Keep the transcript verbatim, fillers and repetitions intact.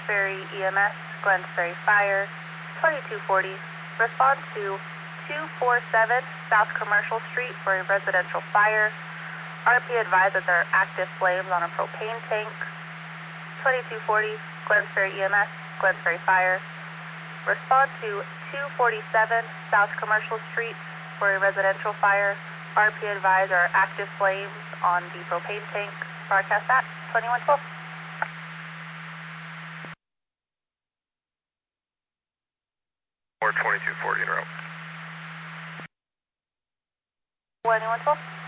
Ferry E M S, Glens Ferry Fire, twenty-two forty. Respond to two forty-seven South Commercial Street for a residential fire. R P advised that there are active flames on a propane tank. twenty-two forty, Glens Ferry E M S, Glens Ferry Fire. Respond to two forty-seven South Commercial Street for a residential fire. R P advised there are active flames on the propane tank. Broadcast that, twenty-one twelve. Or twenty-two forty in route. twenty-one twelve.